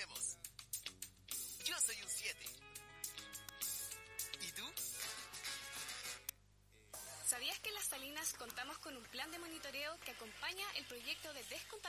tenemos. Yo soy un 7. ¿Y tú? ¿Sabías que en Las Salinas contamos con un plan de monitoreo que acompaña el proyecto de descontaminación